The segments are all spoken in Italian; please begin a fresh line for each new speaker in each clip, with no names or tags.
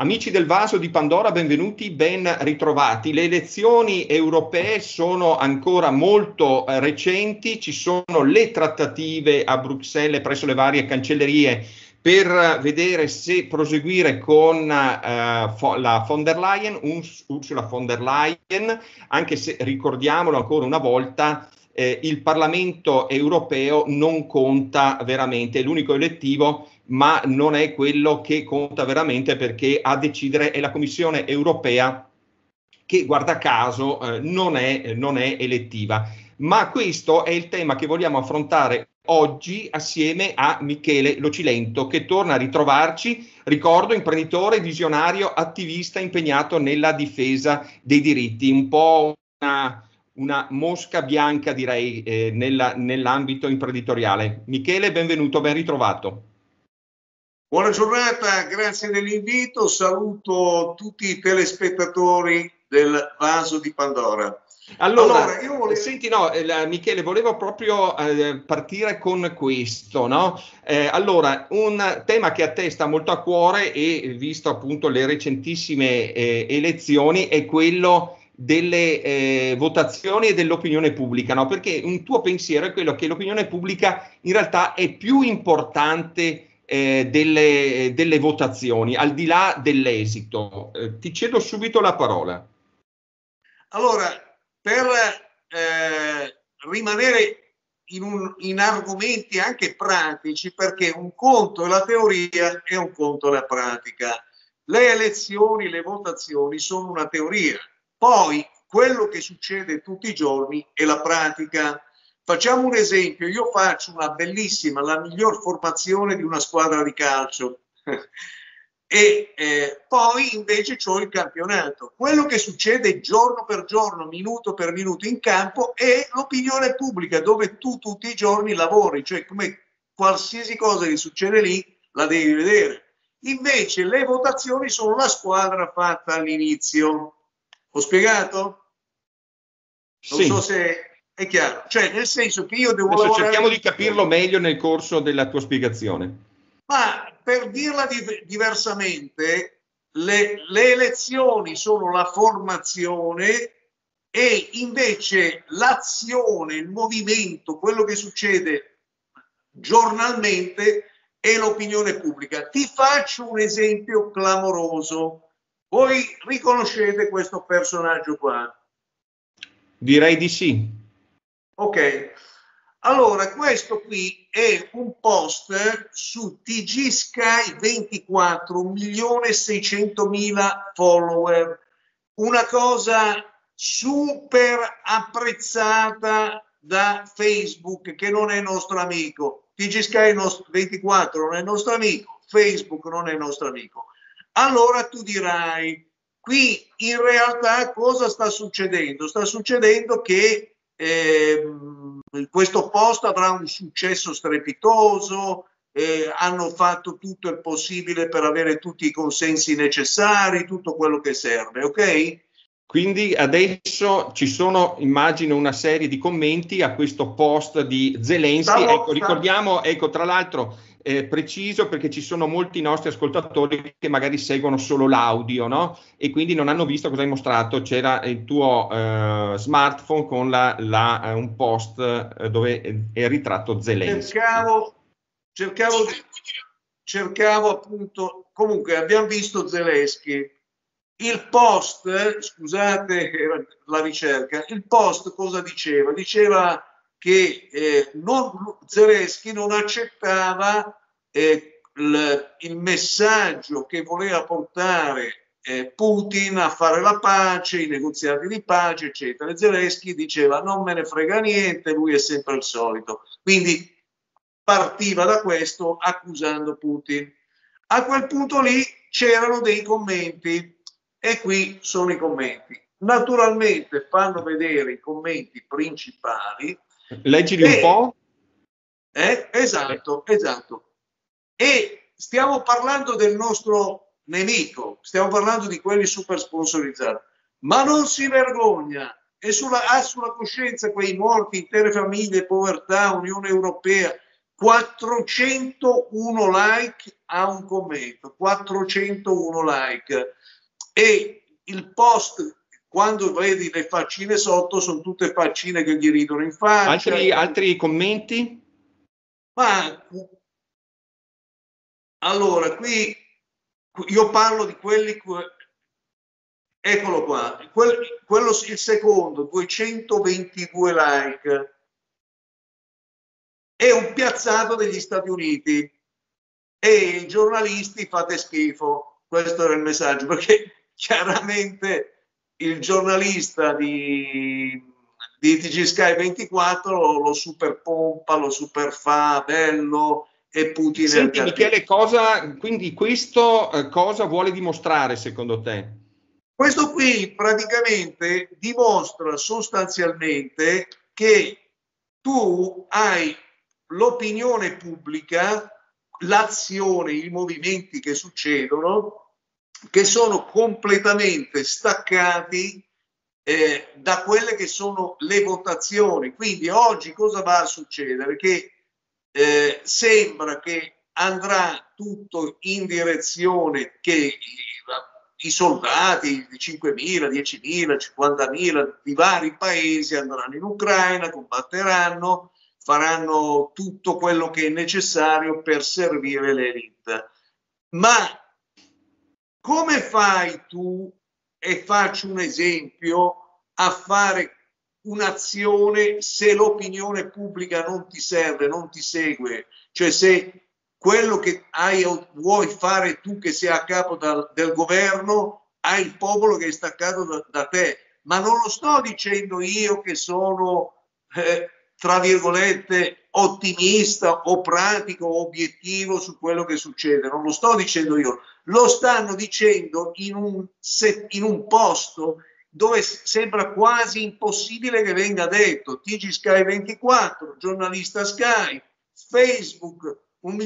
Amici del Vaso di Pandora, benvenuti, ben ritrovati. Le elezioni europee sono ancora molto recenti, ci sono le trattative a Bruxelles presso le varie cancellerie per vedere se proseguire con la von der Leyen, Ursula von der Leyen, anche se ricordiamolo ancora una volta, il Parlamento europeo non conta veramente, è l'unico elettivo, ma non è quello che conta veramente, perché a decidere è la Commissione europea, che guarda caso non è elettiva. Ma questo è il tema che vogliamo affrontare oggi assieme a Michele Locilento, che torna a ritrovarci, ricordo, imprenditore, visionario, attivista impegnato nella difesa dei diritti, un po' una mosca bianca, direi, nell'ambito imprenditoriale. Michele, benvenuto, ben ritrovato.
Buona giornata, grazie dell'invito, saluto tutti i telespettatori del Vaso di Pandora.
Allora io volevo... Senti, no, Michele, volevo proprio partire con questo, no? Allora, un tema che a te sta molto a cuore, e visto appunto le recentissime elezioni, è quello delle votazioni e dell'opinione pubblica, no? Perché un tuo pensiero è quello che l'opinione pubblica in realtà è più importante delle votazioni, al di là dell'esito. Ti cedo subito la parola.
Allora, per rimanere in argomenti anche pratici, perché un conto è la teoria e un conto è la pratica. Le elezioni, le votazioni sono una teoria, poi quello che succede tutti i giorni è la pratica. Facciamo un esempio: io faccio una bellissima, la miglior formazione di una squadra di calcio e poi invece c'ho il campionato. Quello che succede giorno per giorno, minuto per minuto in campo è l'opinione pubblica, dove tu tutti i giorni lavori, cioè come qualsiasi cosa che succede lì la devi vedere. Invece le votazioni sono la squadra fatta all'inizio. Ho spiegato? Non so se è chiaro, cioè nel senso che io devo lavorare...
Cerchiamo di capirlo meglio nel corso della tua spiegazione.
Ma per dirla diversamente, le elezioni sono la formazione e invece l'azione, il movimento, quello che succede giornalmente è l'opinione pubblica. Ti faccio un esempio clamoroso. Voi riconoscete questo personaggio qua?
Direi di sì.
Ok, allora questo qui è un post su TG Sky 24, 1.600.000 follower, una cosa super apprezzata da Facebook, che non è nostro amico. TG Sky 24 non è nostro amico, Facebook non è nostro amico. Allora tu dirai, qui in realtà cosa sta succedendo? Sta succedendo che questo post avrà un successo strepitoso, hanno fatto tutto il possibile per avere tutti i consensi necessari, tutto quello che serve, ok?
Quindi adesso ci sono, immagino, una serie di commenti a questo post di Zelensky. Ricordiamo, tra l'altro, preciso, perché ci sono molti nostri ascoltatori che magari seguono solo l'audio, no? E quindi non hanno visto cosa hai mostrato. C'era il tuo smartphone con un post dove è ritratto Zelensky.
Cercavo appunto, comunque abbiamo visto Zelensky. Il post, scusate la ricerca, il post cosa diceva? Diceva che Zelensky non accettava il messaggio che voleva portare Putin a fare la pace, i negoziati di pace, eccetera. E Zelensky diceva non me ne frega niente, lui è sempre il solito. Quindi partiva da questo accusando Putin. A quel punto lì c'erano dei commenti. E qui sono i commenti. Naturalmente fanno vedere i commenti principali.
Leggili un po'.
Esatto. E stiamo parlando del nostro nemico, stiamo parlando di quelli super sponsorizzati. Ma non si vergogna, ha sulla coscienza quei morti, intere famiglie, povertà, Unione Europea. 401 like ha un commento, 401 like, e il post, quando vedi le faccine sotto, sono tutte faccine che gli ridono in faccia.
Altri commenti?
Ma allora, qui io parlo di quelli, eccolo qua, quello il secondo, 222 like, è un piazzato degli Stati Uniti e i giornalisti fate schifo. Questo era il messaggio, perché chiaramente il giornalista di TG Sky 24 lo super pompa, lo super fa, bello, e Putin.
Senti Michele, quindi questo cosa vuole dimostrare secondo te?
Questo qui praticamente dimostra sostanzialmente che tu hai l'opinione pubblica, l'azione, i movimenti che succedono, che sono completamente staccati da quelle che sono le votazioni. Quindi oggi cosa va a succedere? Che sembra che andrà tutto in direzione che i soldati di 5.000, 10.000, 50.000 di vari paesi andranno in Ucraina, combatteranno, faranno tutto quello che è necessario per servire l'elite. Ma come fai tu, e faccio un esempio, a fare un'azione se l'opinione pubblica non ti serve, non ti segue? Cioè, se quello che vuoi fare tu, che sei a capo del governo, hai il popolo che è staccato da te. Ma non lo sto dicendo io che sono tra virgolette ottimista o pratico o obiettivo su quello che succede, non lo sto dicendo io, lo stanno dicendo in un posto dove sembra quasi impossibile che venga detto. TG Sky 24, giornalista Sky, Facebook,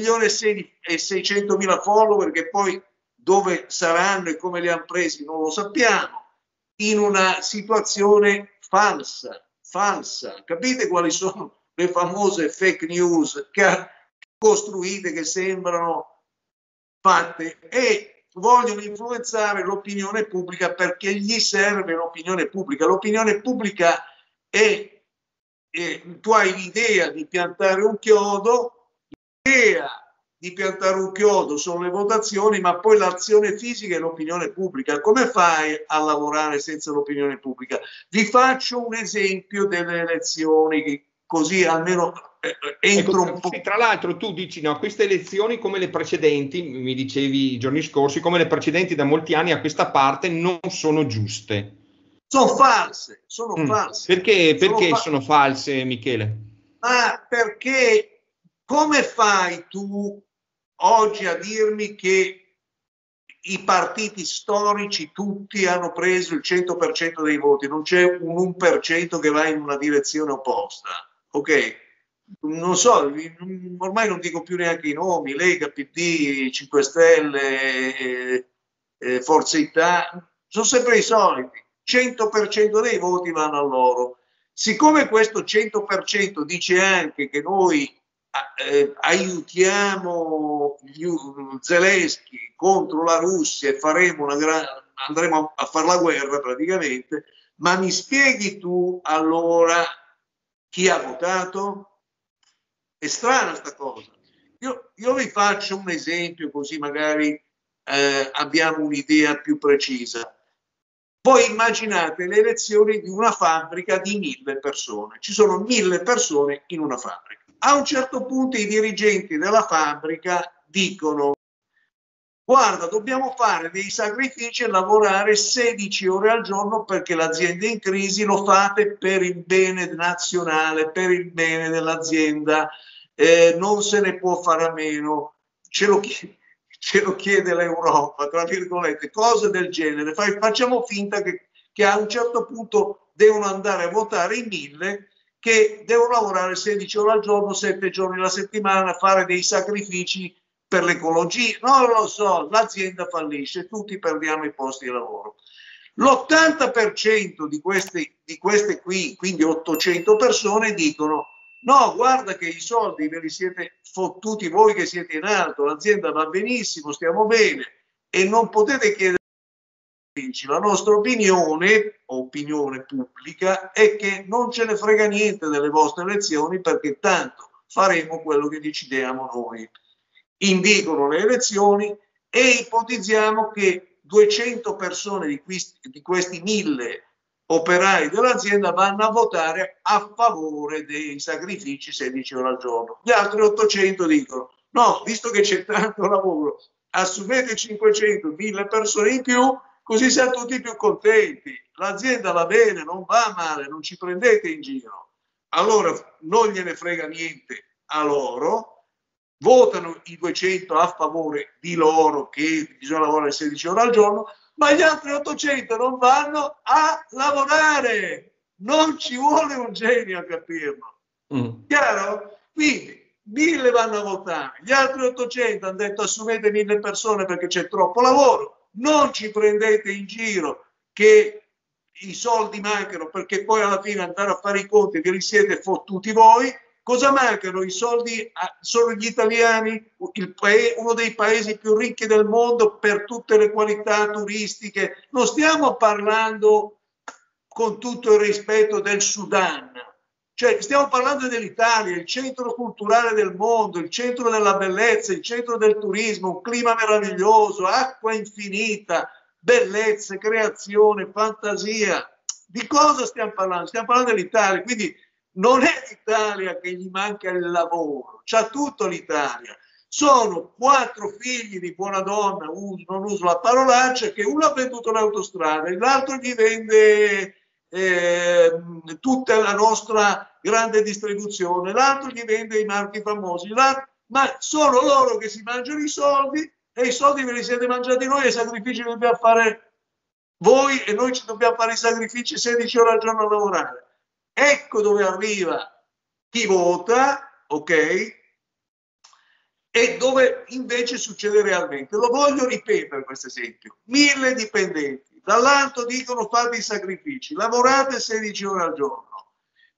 1.600.000 follower, che poi dove saranno e come li hanno presi non lo sappiamo, in una situazione falsa. Capite quali sono le famose fake news costruite, che sembrano fatte, e vogliono influenzare l'opinione pubblica perché gli serve l'opinione pubblica. L'opinione pubblica è tu hai l'idea di piantare un chiodo, l'idea di piantare un chiodo sono le votazioni, ma poi l'azione fisica è l'opinione pubblica. Come fai a lavorare senza l'opinione pubblica? Vi faccio un esempio delle elezioni, così almeno entro un po'.
Tra l'altro tu dici, no, queste elezioni come le precedenti, mi dicevi i giorni scorsi, come le precedenti da molti anni a questa parte non sono giuste.
Sono false, sono false.
Perché sono false, Michele?
Ma perché come fai tu oggi a dirmi che i partiti storici tutti hanno preso il 100% dei voti? Non c'è un 1% che va in una direzione opposta, ok? Non so, ormai non dico più neanche i nomi, Lega, PD, 5 Stelle, Forza Italia, sono sempre i soliti. 100% dei voti vanno a loro. Siccome questo 100% dice anche che noi aiutiamo Zelensky contro la Russia e andremo a fare la guerra praticamente, ma mi spieghi tu allora chi ha votato? È strana sta cosa. Io vi faccio un esempio, così magari abbiamo un'idea più precisa. Voi immaginate le elezioni di una fabbrica di 1.000 persone. Ci sono 1.000 persone in una fabbrica. A un certo punto i dirigenti della fabbrica dicono: guarda, dobbiamo fare dei sacrifici e lavorare 16 ore al giorno perché l'azienda è in crisi, lo fate per il bene nazionale, per il bene dell'azienda, non se ne può fare a meno, ce lo chiede l'Europa, tra virgolette, cose del genere. Facciamo finta che a un certo punto devono andare a votare in 1.000, che devono lavorare 16 ore al giorno, 7 giorni alla settimana, fare dei sacrifici per l'ecologia. Non lo so, l'azienda fallisce, tutti perdiamo i posti di lavoro. L'80% di queste qui, quindi 800 persone, dicono: No, guarda che i soldi ve li siete fottuti voi che siete in alto, l'azienda va benissimo, stiamo bene e non potete chiedere. La nostra opinione pubblica, è che non ce ne frega niente delle vostre elezioni perché tanto faremo quello che decidiamo noi. Indicono le elezioni e ipotizziamo che 200 persone di questi 1000 operai dell'azienda vanno a votare a favore dei sacrifici 16 ore al giorno. Gli altri 800 dicono no, visto che c'è tanto lavoro, assumete 500, 1000 persone in più, così siamo tutti più contenti. L'azienda va bene, non va male, non ci prendete in giro. Allora non gliene frega niente a loro, votano i 200 a favore di loro che bisogna lavorare 16 ore al giorno, ma gli altri 800 non vanno a lavorare. Non ci vuole un genio a capirlo. Chiaro? Quindi 1000 vanno a votare, gli altri 800 hanno detto assumete 1000 persone perché c'è troppo lavoro, non ci prendete in giro che i soldi mancano perché poi alla fine andare a fare i conti ve li siete fottuti voi. Cosa mancano? I soldi sono gli italiani, uno dei paesi più ricchi del mondo per tutte le qualità turistiche. Non stiamo parlando, con tutto il rispetto, del Sudan. Cioè, stiamo parlando dell'Italia, il centro culturale del mondo, il centro della bellezza, il centro del turismo, un clima meraviglioso, acqua infinita, bellezze, creazione, fantasia. Di cosa stiamo parlando? Stiamo parlando dell'Italia, quindi non è l'Italia che gli manca il lavoro, c'ha tutto l'Italia. Sono 4 figli di buona donna, non uso la parolaccia, che uno ha venduto l'autostrada, l'altro gli vende tutta la nostra grande distribuzione, l'altro gli vende i marchi famosi, ma sono loro che si mangiano i soldi e i soldi ve li siete mangiati noi e i sacrifici li dobbiamo fare voi e noi ci dobbiamo fare i sacrifici 16 ore al giorno a lavorare. Ecco dove arriva chi vota, ok? E dove invece succede realmente. Lo voglio ripetere questo esempio. 1000 dipendenti, dall'alto dicono fate i sacrifici, lavorate 16 ore al giorno,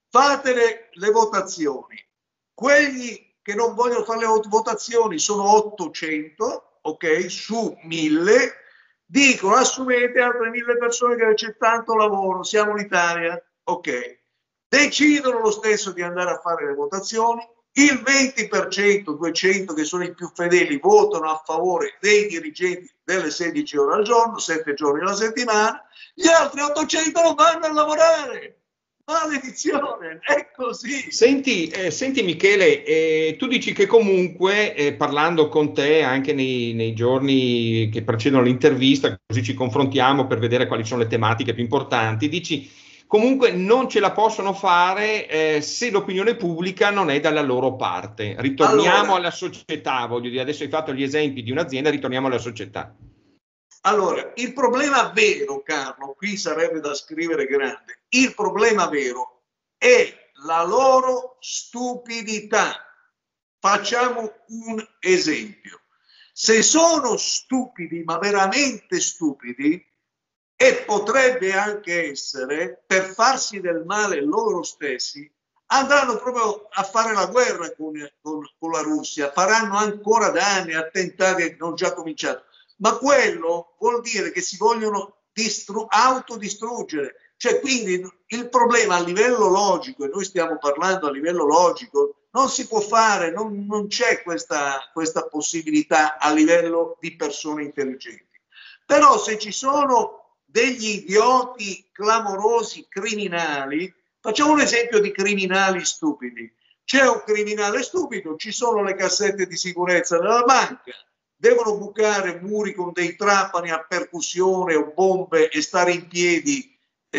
fate le votazioni. Quelli che non vogliono fare le votazioni sono 800, ok? Su 1000, dicono assumete altre 1000 persone che c'è tanto lavoro, siamo l'Italia, ok? Decidono lo stesso di andare a fare le votazioni, il 20%, 200 che sono i più fedeli, votano a favore dei dirigenti delle 16 ore al giorno, 7 giorni alla settimana, gli altri 800 non vanno a lavorare. Maledizione, è così.
Senti Michele, tu dici che comunque, parlando con te anche nei giorni che precedono l'intervista, così ci confrontiamo per vedere quali sono le tematiche più importanti, dici comunque non ce la possono fare se l'opinione pubblica non è dalla loro parte. Ritorniamo alla società, voglio dire, adesso hai fatto gli esempi di un'azienda, ritorniamo alla società.
Allora, il problema vero, Carlo, qui sarebbe da scrivere grande, il problema vero è la loro stupidità. Facciamo un esempio. Se sono stupidi, ma veramente stupidi, e potrebbe anche essere per farsi del male loro stessi, andranno proprio a fare la guerra con la Russia, faranno ancora danni, attentati, non già cominciato. Ma quello vuol dire che si vogliono autodistruggere. Cioè, quindi il problema a livello logico, e noi stiamo parlando a livello logico, non si può fare, non c'è questa possibilità a livello di persone intelligenti. Però se ci sono degli idioti clamorosi criminali, facciamo un esempio di criminali stupidi. C'è un criminale stupido, ci sono le cassette di sicurezza della banca, devono bucare muri con dei trapani a percussione o bombe e stare in piedi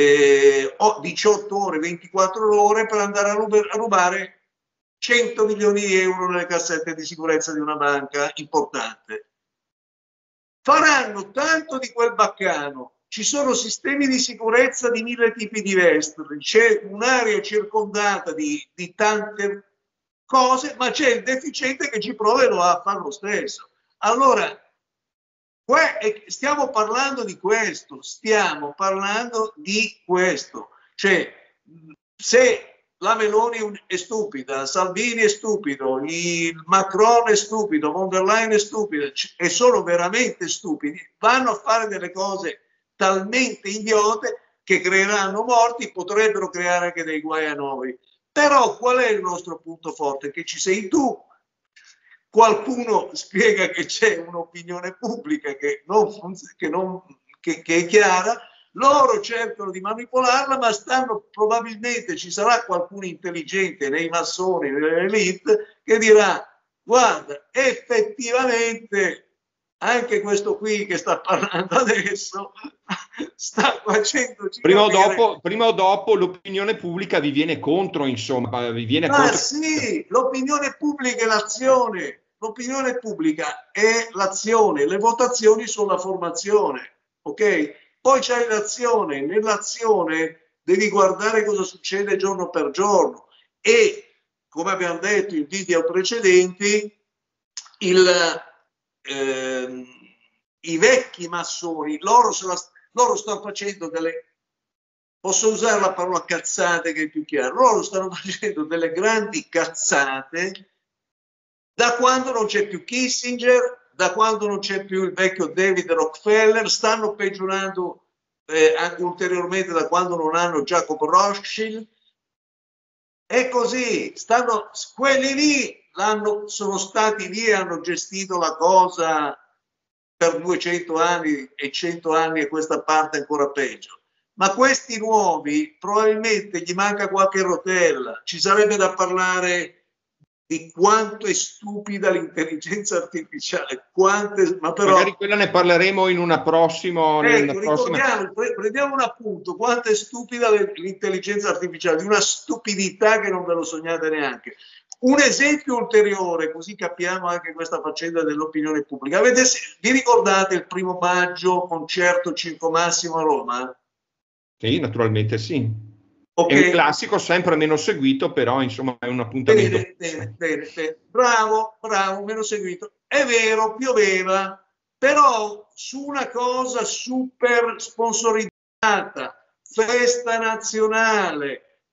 18 ore, 24 ore per andare a rubare 100 milioni di euro nelle cassette di sicurezza di una banca importante. Faranno tanto di quel baccano, ci sono sistemi di sicurezza di 1000 tipi diversi, c'è un'area circondata di tante cose, ma c'è il deficiente che ci prova e lo va a fare lo stesso. Allora, stiamo parlando di questo, cioè se la Meloni è stupida, Salvini è stupido, il Macron è stupido, von der Leyen è stupida, e sono veramente stupidi, vanno a fare delle cose talmente idiote che creeranno morti, potrebbero creare anche dei guai a noi. Però qual è il nostro punto forte? Che ci sei tu, qualcuno spiega che c'è un'opinione pubblica che è chiara, loro cercano di manipolarla, ma probabilmente ci sarà qualcuno intelligente nei massoni, nell'elite, che dirà: guarda, effettivamente anche questo qui che sta parlando adesso sta facendoci
prima
capire...
prima o dopo l'opinione pubblica vi viene contro, insomma, vi viene contro.
Sì, l'opinione pubblica è l'azione, l'opinione pubblica è l'azione, le votazioni sono la formazione, ok? Poi c'è l'azione, nell'azione devi guardare cosa succede giorno per giorno e, come abbiamo detto in video precedenti, i vecchi massoni, loro stanno facendo delle, posso usare la parola cazzate che è più chiaro, loro stanno facendo delle grandi cazzate da quando non c'è più Kissinger, da quando non c'è più il vecchio David Rockefeller, stanno peggiorando anche ulteriormente da quando non hanno Jacob Rothschild. È così, quelli lì sono stati lì e hanno gestito la cosa per 200 anni e 100 anni e questa parte ancora peggio. Ma questi nuovi probabilmente gli manca qualche rotella, ci sarebbe da parlare di quanto è stupida l'intelligenza artificiale, ma però...
Magari quella ne parleremo in una prossima...
prendiamo un appunto, quanto è stupida l'intelligenza artificiale, di una stupidità che non ve lo sognate neanche. Un esempio ulteriore, così capiamo anche questa faccenda dell'opinione pubblica. Vi ricordate il 1° maggio, concerto Circo Massimo a Roma?
Sì, naturalmente sì.
Okay.
È un classico sempre meno seguito, però insomma è un appuntamento.
Bene. Bravo, meno seguito. È vero, pioveva, però su una cosa super sponsorizzata, festa nazionale,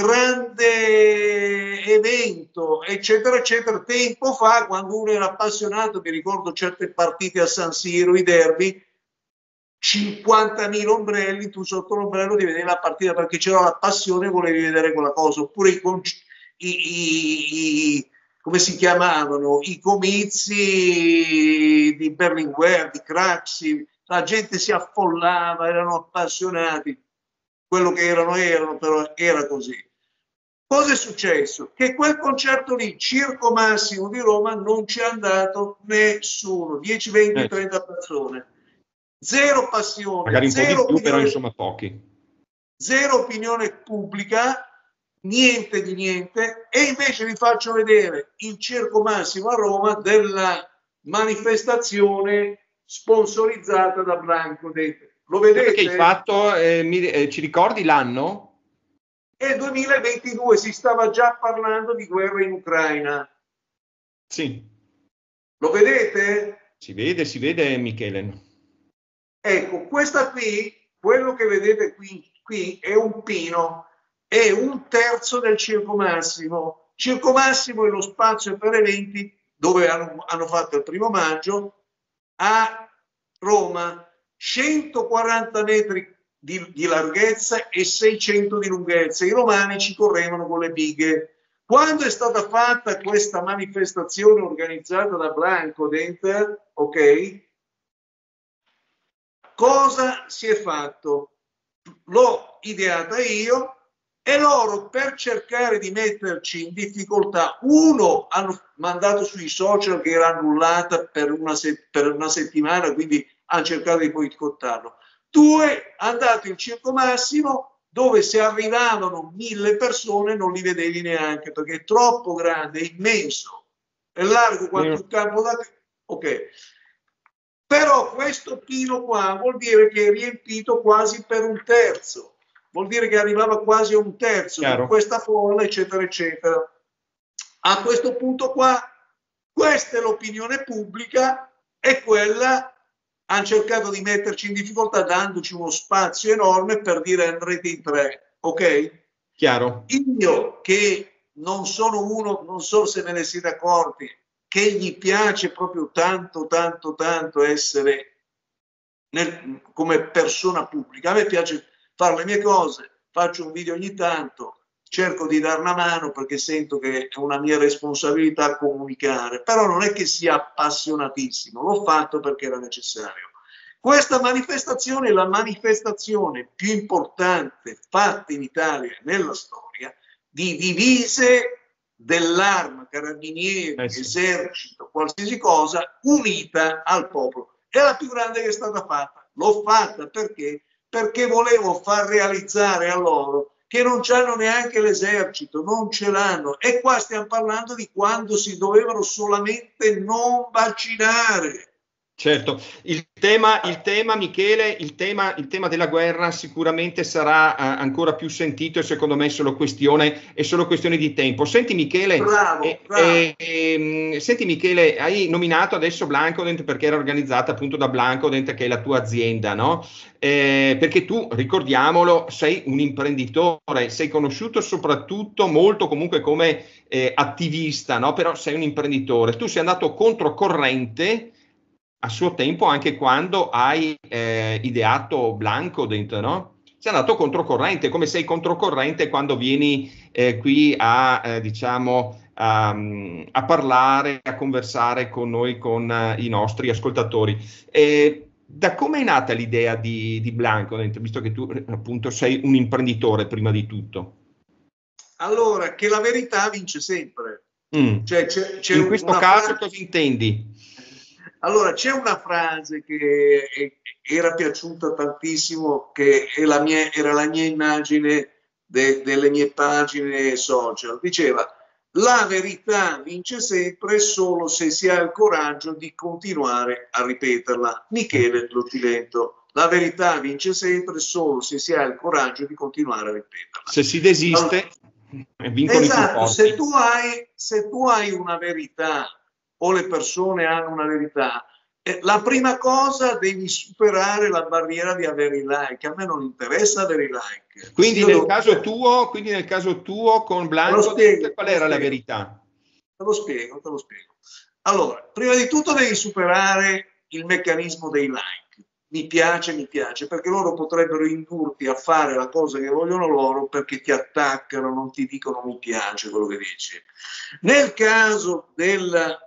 grande evento, eccetera, eccetera, tempo fa, quando uno era appassionato, mi ricordo certe partite a San Siro, i derby, 50.000 ombrelli, tu sotto l'ombrello di vedere la partita perché c'era la passione e volevi vedere quella cosa, oppure come si chiamavano, i comizi di Berlinguer, di Craxi, la gente si affollava, erano appassionati, quello che erano, però era così. Cosa è successo? Che quel concerto lì, Circo Massimo di Roma, non ci è andato nessuno, 10, 20, 30 persone. Zero passione,
magari un po' di più, però insomma pochi.
Zero opinione pubblica, niente di niente, e invece vi faccio vedere il Circo Massimo a Roma della manifestazione sponsorizzata da Blanco. Lo vedete?
Che hai fatto, ci ricordi l'anno?
Nel 2022 si stava già parlando di guerra in Ucraina.
Sì.
Lo vedete?
Si vede Michele.
Ecco, questa qui, quello che vedete qui è un pino, è 1/3 del Circo Massimo. Circo Massimo è lo spazio per eventi dove hanno fatto il 1° maggio a Roma, 140 metri di larghezza e 600 di lunghezza. I romani ci correvano con le bighe. Quando è stata fatta questa manifestazione organizzata da Blanco Denter, ok? Cosa si è fatto? L'ho ideata io e loro, per cercare di metterci in difficoltà, uno, hanno mandato sui social che era annullata per una settimana, quindi hanno cercato di boicottarlo. 2, hanno dato il Circo Massimo, dove se arrivavano 1000 persone non li vedevi neanche, perché è troppo grande, è immenso, è largo quanto un campo da... Ok. Però questo pino qua vuol dire che è riempito quasi per 1/3, vuol dire che arrivava quasi a 1/3 con questa folla, eccetera, eccetera. A questo punto qua, questa è l'opinione pubblica e quella hanno cercato di metterci in difficoltà dandoci uno spazio enorme per dire andrete in 3, ok?
Chiaro.
Io che non sono uno, non so se me ne siete accorti, che gli piace proprio tanto, tanto, tanto essere come persona pubblica. A me piace fare le mie cose, faccio un video ogni tanto, cerco di dare una mano perché sento che è una mia responsabilità comunicare, però non è che sia appassionatissimo, l'ho fatto perché era necessario. Questa manifestazione è la manifestazione più importante fatta in Italia nella storia di divise dell'arma, carabinieri, esercito, qualsiasi cosa, unita al popolo. È la più grande che è stata fatta. L'ho fatta perché volevo far realizzare a loro che non c'hanno neanche l'esercito, non ce l'hanno. E qua stiamo parlando di quando si dovevano solamente non vaccinare.
Certo, il tema, Michele, il tema della guerra sicuramente sarà ancora più sentito e secondo me è solo questione di tempo. Senti Michele,
bravo.
Senti Michele, hai nominato adesso Blancodent perché era organizzata appunto da Blancodent, che è la tua azienda, no? Perché tu, ricordiamolo, sei un imprenditore, sei conosciuto soprattutto molto comunque come attivista, no? Però sei un imprenditore. Tu sei andato controcorrente a suo tempo anche quando hai ideato Blancodent, no? Sei andato controcorrente, come sei controcorrente quando vieni qui a, diciamo, a parlare, a conversare con noi, con i nostri ascoltatori. Da come è nata l'idea di Blancodent, visto che tu appunto sei un imprenditore prima di tutto?
Allora, che la verità vince sempre.
Cioè, c'è in questo caso cosa intendi?
Allora, c'è una frase che era piaciuta tantissimo, che era la mia immagine delle mie pagine social. Diceva: la verità vince sempre solo se si ha il coraggio di continuare a ripeterla. Michele Lo Cilento. La verità vince sempre solo se si ha il coraggio di continuare a ripeterla.
Se si desiste, vincono i più forti.
Se tu hai una verità o le persone hanno una verità, la prima cosa devi superare la barriera di avere i like. A me non interessa avere i like.
Quindi nel caso tuo con Blancodent, qual era la verità?
Te lo spiego. Allora, prima di tutto devi superare il meccanismo dei like. Mi piace, perché loro potrebbero indurti a fare la cosa che vogliono loro, perché ti attaccano, non ti dicono mi piace quello che dici. Nel caso del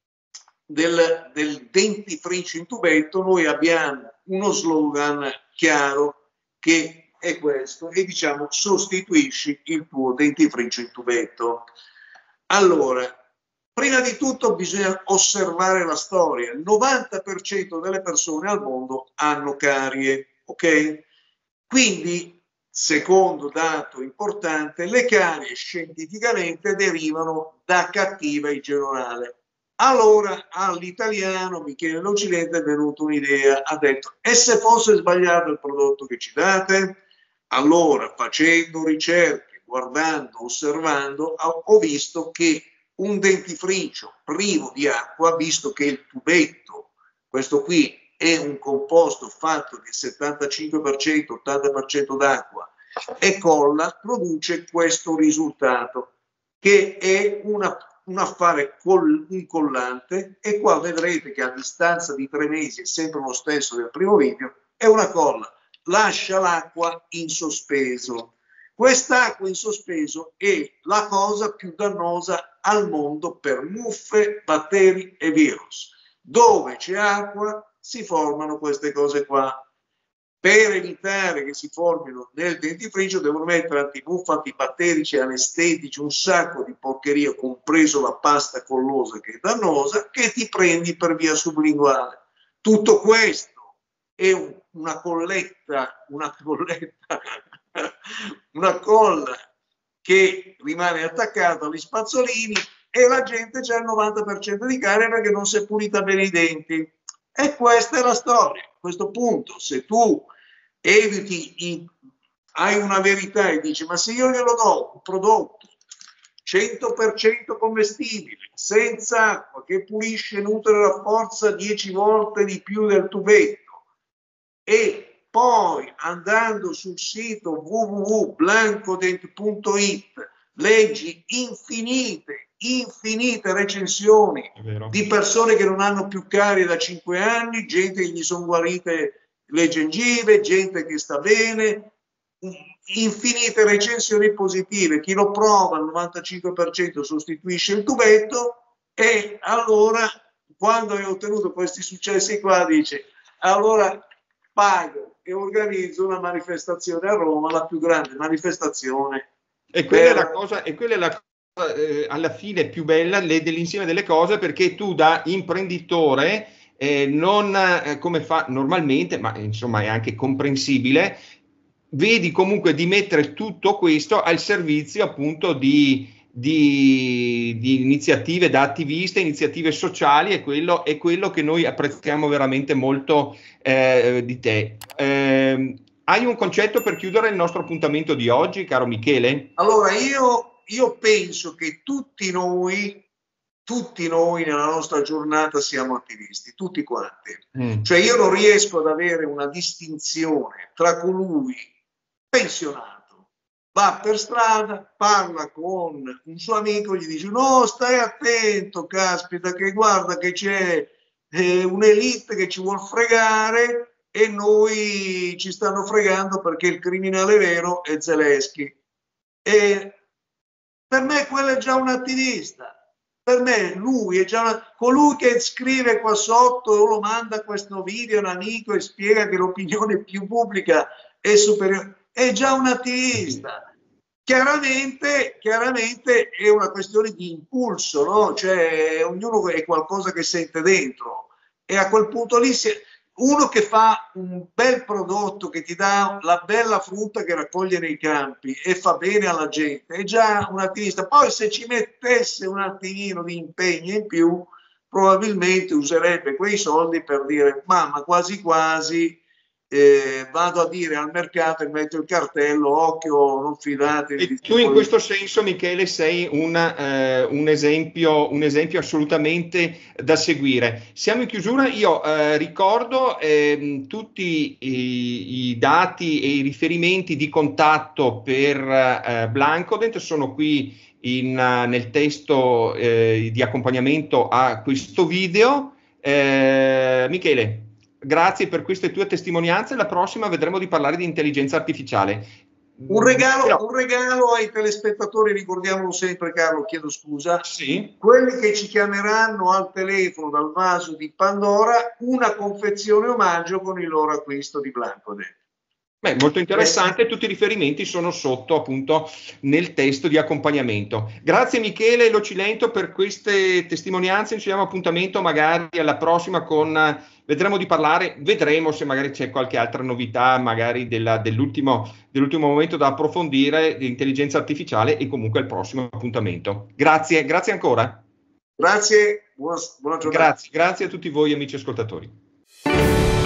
dentifricio in tubetto, noi abbiamo uno slogan chiaro che è questo, e diciamo: sostituisci il tuo dentifricio in tubetto. Allora, prima di tutto bisogna osservare la storia. Il 90% delle persone al mondo hanno carie, ok? Quindi, secondo dato importante, le carie scientificamente derivano da cattiva igiene orale. Allora all'italiano Michele Lo Cilento è venuta un'idea, ha detto: e se fosse sbagliato il prodotto che ci date? Allora, facendo ricerche, guardando, osservando, ho visto che un dentifricio privo di acqua, visto che il tubetto, questo qui, è un composto fatto di 75%, 80% d'acqua e colla, produce questo risultato, che è un affare incollante, e qua vedrete che a distanza di 3 mesi è sempre lo stesso del primo video, è una colla, lascia l'acqua in sospeso. Quest'acqua in sospeso è la cosa più dannosa al mondo per muffe, batteri e virus. Dove c'è acqua si formano queste cose qua. Per evitare che si formino nel dentifricio devono mettere antimuffa, antibatterici, anestetici, un sacco di porcheria, compreso la pasta collosa che è dannosa, che ti prendi per via sublinguale. Tutto questo è una colla che rimane attaccata agli spazzolini, e la gente c'ha il 90% di carie perché non si è pulita bene i denti. E questa è la storia. A questo punto, se tu hai una verità e dici: ma se io glielo do un prodotto 100% commestibile, senza acqua, che pulisce e nutre la forza 10 volte di più del tubetto, e poi andando sul sito www.blancodent.it leggi infinite recensioni di persone che non hanno più carie da 5 anni, gente che gli sono guarite le gengive, gente che sta bene, infinite recensioni positive. Chi lo prova al 95% sostituisce il tubetto, e allora, quando hai ottenuto questi successi qua, dice: allora pago e organizzo una manifestazione a Roma, la più grande manifestazione.
E quella è la cosa, alla fine più bella dell'insieme delle cose, perché tu da imprenditore non come fa normalmente, ma insomma è anche comprensibile, vedi comunque di mettere tutto questo al servizio appunto di iniziative da attivista, iniziative sociali, e quello è quello che noi apprezziamo veramente molto di te. Hai un concetto per chiudere il nostro appuntamento di oggi, caro Michele?
Allora, io penso che tutti noi nella nostra giornata siamo attivisti, tutti quanti. Cioè, io non riesco ad avere una distinzione tra colui pensionato, va per strada, parla con un suo amico, gli dice: no, stai attento, caspita, che guarda che c'è un'elite che ci vuol fregare, e noi ci stanno fregando perché il criminale vero è Zelensky. E per me quello è già un attivista. Per me lui è già colui che scrive qua sotto o lo manda questo video a un amico e spiega che l'opinione più pubblica è superiore, è già un attivista. Chiaramente è una questione di impulso, no? Cioè, ognuno è qualcosa che sente dentro, e a quel punto lì uno che fa un bel prodotto, che ti dà la bella frutta che raccoglie nei campi e fa bene alla gente, è già un attivista. Poi se ci mettesse un attimino di impegno in più, probabilmente userebbe quei soldi per dire: ma quasi quasi vado a dire al mercato e metto il cartello: occhio, non fidatevi.
E tu in questo senso, Michele, sei un esempio assolutamente da seguire. Siamo in chiusura. Io ricordo tutti i dati e i riferimenti di contatto per Blancodent sono qui nel testo di accompagnamento a questo video. Michele, grazie per queste tue testimonianze. La prossima vedremo di parlare di intelligenza artificiale.
Un regalo ai telespettatori, ricordiamolo sempre, Carlo, chiedo scusa.
Sì.
Quelli che ci chiameranno al telefono dal vaso di Pandora, una confezione omaggio con il loro acquisto di Blancodent.
Beh, molto interessante, tutti i riferimenti sono sotto appunto nel testo di accompagnamento. Grazie Michele Locilento per queste testimonianze, ci diamo appuntamento magari alla prossima vedremo se magari c'è qualche altra novità, magari dell'ultimo momento da approfondire di intelligenza artificiale, e comunque al prossimo appuntamento. Grazie ancora.
Grazie, buona giornata.
Grazie a tutti voi amici ascoltatori.